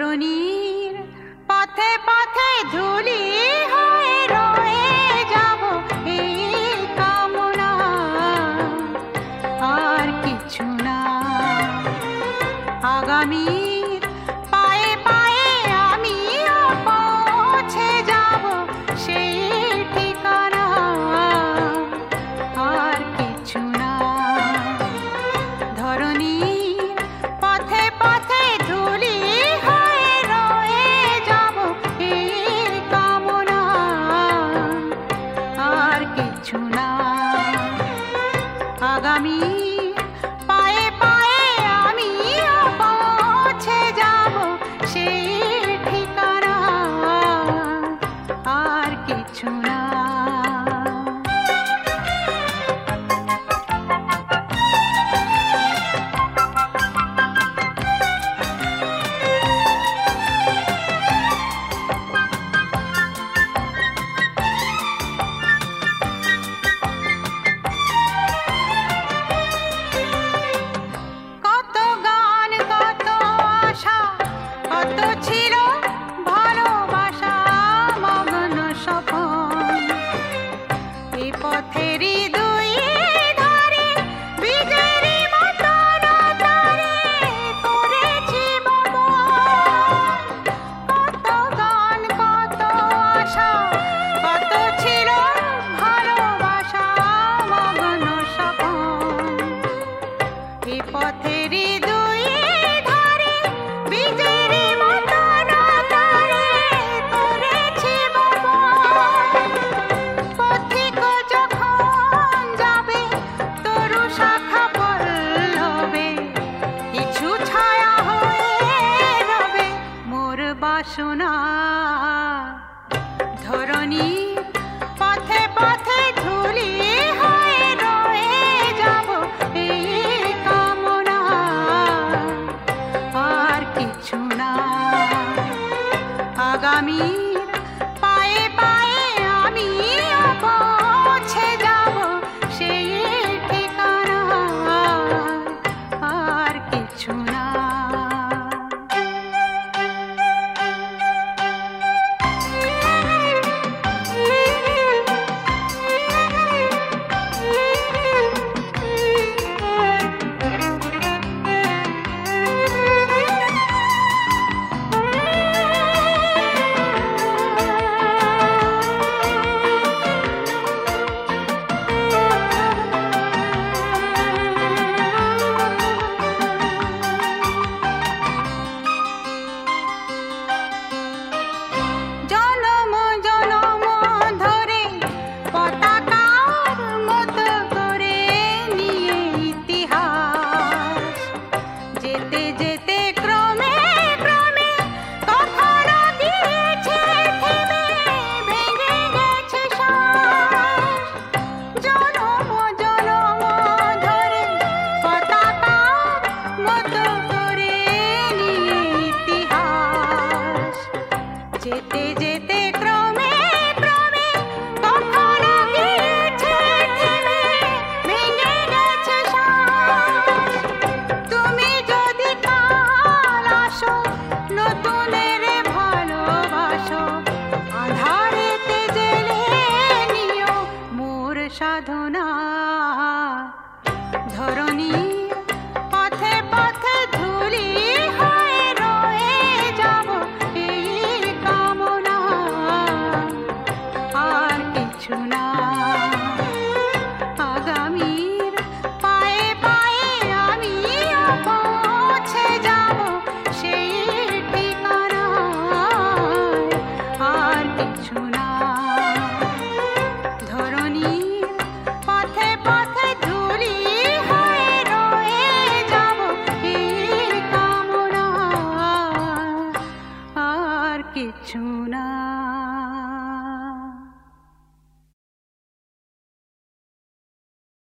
ধরণীর পথে পথে ধুলি হয়ে রয়ে যাব এই কামনা, আর কিছু না। আগামীর পায়ে পায়ে আমিও পৌঁছে যাব সেই ঠিকানা, আর কিছু না। ধরণীর পথে পথে ধুলি হয়ে রয়ে যাব এই কামনা, আর কিছু না। আগামী পায়ে পায়ে আমিও পৌঁছে যাব সেই ঠিকানা, আর কিছু না। কত ছিল ভালোবাসা মগ্ন স্বপন, এই পথেরই দুই ধারে বিজয়েরই মতো তারে করেছি বপন। কত গান কত আশা, কত ছিল ভালোবাসা মগ্ন স্বপন, এই পথেরই দুই ধারে বিজয়েরই মতো তারে করেছি বপন। পথিক যখন যাবে তরু শাখা পল্লবে, কিছু ছায়া হয়ে রবে মোর বাসনা। ধরণীর পথে পথে ধুলি হয়ে রয়ে যাব এই কামনা, আর কিছু না। আগামীর পায়ে পায়ে আমিও পৌঁছে যাব সেই ঠিকানা, আর কিছু না। জনম জনম ধরে পতাকার মতো করে নিয়ে ইতিহাস, যেতে যেতে ক্রমে ক্রমে কখনো দিয়েছে থেমে, ভেঙে গেছে শ্বাস। জনম জনম ধরে পতাকার মতো করে নিয়ে ইতিহাস, যেতে যেতে ক্রমে ক্রমে কখনো গিয়েছে থেমে, ভেঙে গেছে শ্বাস। তুমি যদি কাল আসো নতুনের ভালোবাসো, আধারেতে জেলে নিও মোর সাধনা। ধরণীর পথে পথে ধুলি হয়ে রয়ে যাব এই কামনা, আর কিছু না। আগামীর পায়ে পায়ে আমিও পৌঁছে যাব সেই ঠিকানা, আর কিছু না। ধরণীর পথে পথে ধুলি হয়ে রয়ে যাব এই কামনা, আর কিছু না।